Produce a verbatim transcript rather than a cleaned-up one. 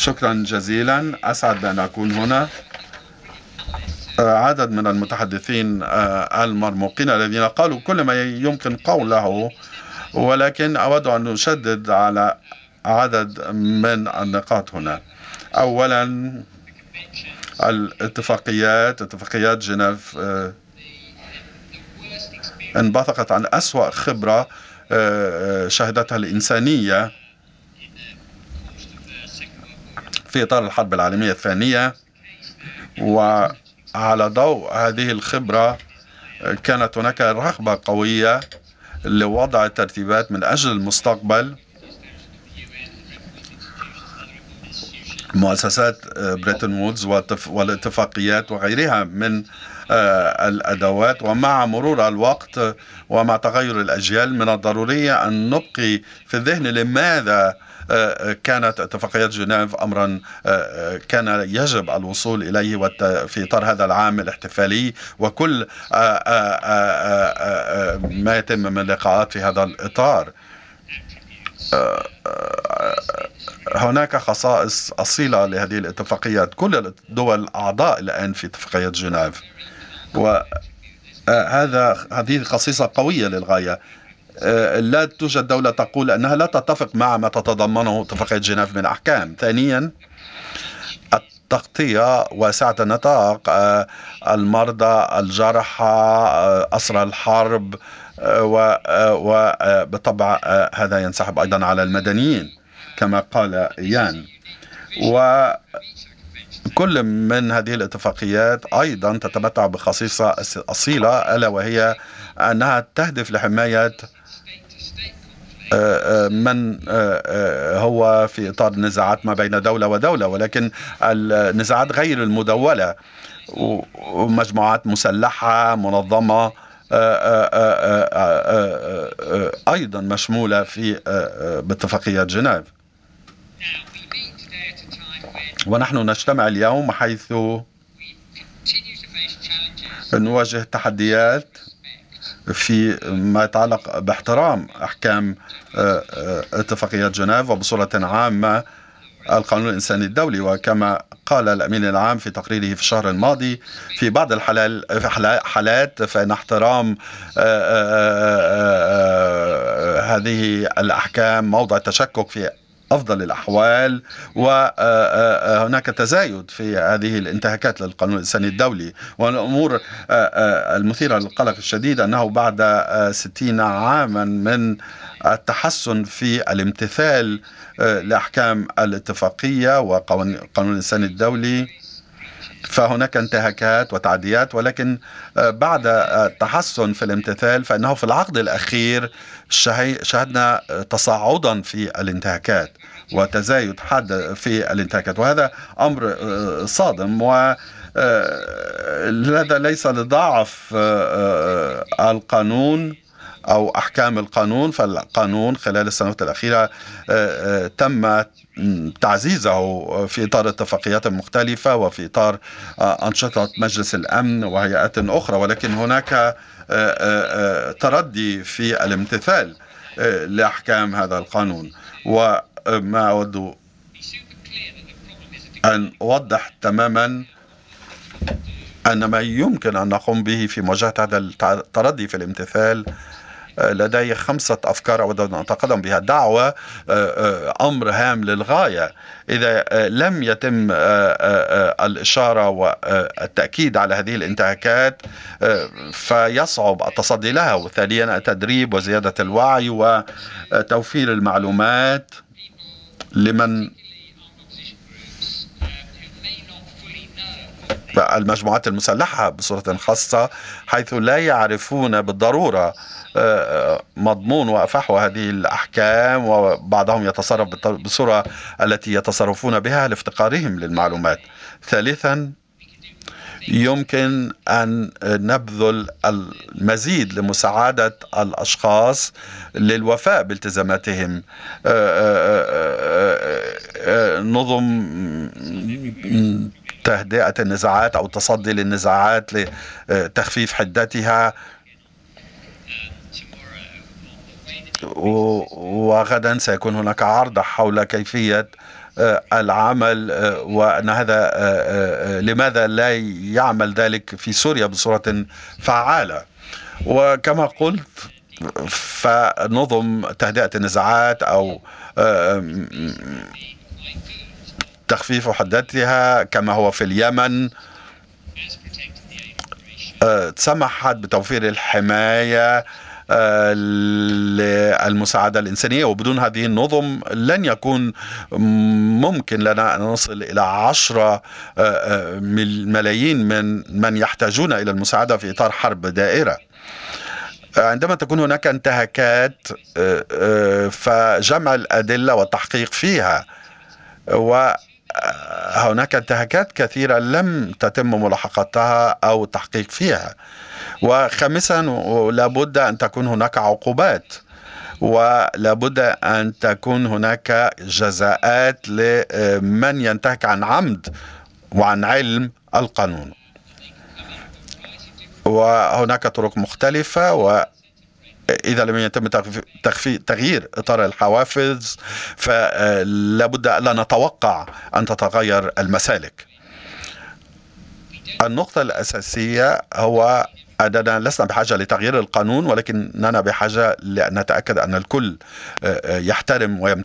شكرا جزيلا، أسعد بأن أكون هنا. عدد من المتحدثين المرموقين الذين قالوا كل ما يمكن قوله، ولكن أود أن أشدد على عدد من النقاط هنا. أولا، الاتفاقيات اتفاقيات جنيف انبثقت عن أسوأ خبرة شهدتها الإنسانية في إطار الحرب العالمية الثانية، وعلى ضوء هذه الخبرة كانت هناك رغبة قوية لوضع ترتيبات من أجل المستقبل. مؤسسات بريتون وودز والاتفاقيات وغيرها من الأدوات، ومع مرور الوقت ومع تغير الأجيال من الضروري أن نبقي في الذهن لماذا كانت اتفاقيات جنيف أمرا كان يجب الوصول إليه في إطار هذا العام الاحتفالي، وكل ما يتم من لقاءات في هذا الإطار. هناك خصائص أصيلة لهذه الاتفاقيات. كل الدول أعضاء الآن في اتفاقية جنيف، وهذا هذه خصيصة قوية للغاية. لا توجد دولة تقول أنها لا تتفق مع ما تتضمنه اتفاقية جنيف من أحكام. ثانيا، التغطية واسعة النطاق، المرضى، الجرحى، أسرى الحرب، وبالطبع هذا ينسحب أيضا على المدنيين كما قال يان. وكل من هذه الاتفاقيات أيضا تتمتع بخصيصة أصيلة، ألا وهي أنها تهدف لحماية من هو في إطار نزاعات ما بين دولة ودولة، ولكن النزاعات غير المدولة ومجموعات مسلحة منظمة أيضا مشمولة في باتفاقية جنيف. ونحن نجتمع اليوم حيث نواجه تحديات في ما يتعلق باحترام أحكام اتفاقية جنيف وبصورة عامة القانون الإنساني الدولي. وكما قال الأمين العام في تقريره في الشهر الماضي، في بعض الحالات فإن احترام هذه الأحكام موضع تشكك في أفضل الأحوال، وهناك تزايد في هذه الانتهاكات للقانون الإنساني الدولي. والأمور المثيرة للقلق الشديد أنه بعد ستين عاما من التحسن في الامتثال لأحكام الاتفاقية وقانون الإنساني الدولي، فهناك انتهاكات وتعديات. ولكن بعد التحسن في الامتثال فإنه في العقد الأخير شهدنا تصاعدا في الانتهاكات وتزايد حاد في الانتهاكات، وهذا أمر صادم. و هذا ليس لضعف القانون أو أحكام القانون، فالقانون خلال السنوات الأخيرة تم تعزيزه في إطار اتفاقيات مختلفة وفي إطار أنشطة مجلس الأمن وهيئات أخرى، ولكن هناك تردي في الامتثال لأحكام هذا القانون. وما أود أن أوضح تماما أن ما يمكن أن نقوم به في مواجهة هذا التردي في الامتثال، لدي خمسة أفكار أود أن أتقدم بها. دعوة أمر هام للغاية. إذا لم يتم الإشارة والتأكيد على هذه الانتهاكات فيصعب التصدي لها. وثانيا، التدريب وزيادة الوعي وتوفير المعلومات لمن المجموعات المسلحة بصورة خاصة، حيث لا يعرفون بالضرورة مضمون وفحوى هذه الأحكام، وبعضهم يتصرف بالصورة التي يتصرفون بها لافتقارهم للمعلومات. ثالثا، يمكن أن نبذل المزيد لمساعدة الأشخاص للوفاء بالتزاماتهم. نظم تهدئة النزاعات أو التصدي للنزاعات لتخفيف حدتها، وغدا سيكون هناك عرض حول كيفية العمل وأن هذا لماذا لا يعمل ذلك في سوريا بصورة فعالة. وكما قلت فنظم تهدئة النزاعات أو تخفيف حدتها كما هو في اليمن سمحت بتوفير الحماية للمساعدة الإنسانية، وبدون هذه النظم لن يكون ممكن لنا أن نصل إلى عشرة ملايين من من يحتاجون إلى المساعدة في إطار حرب دائرة. عندما تكون هناك انتهاكات فجمع الأدلة والتحقيق فيها، وهناك انتهاكات كثيرة لم تتم ملاحقتها أو التحقيق فيها. وخامسا لابد أن تكون هناك عقوبات، ولابد أن تكون هناك جزاءات لمن ينتهك عن عمد وعن علم القانون. وهناك طرق مختلفة، وإذا لم يتم تغيير إطار الحوافز فلابد ألا نتوقع أن تتغير المسالك. النقطة الأساسية هو أننا لسنا بحاجة لتغيير القانون، ولكننا بحاجة لأن نتأكد أن الكل يحترم ويمتثل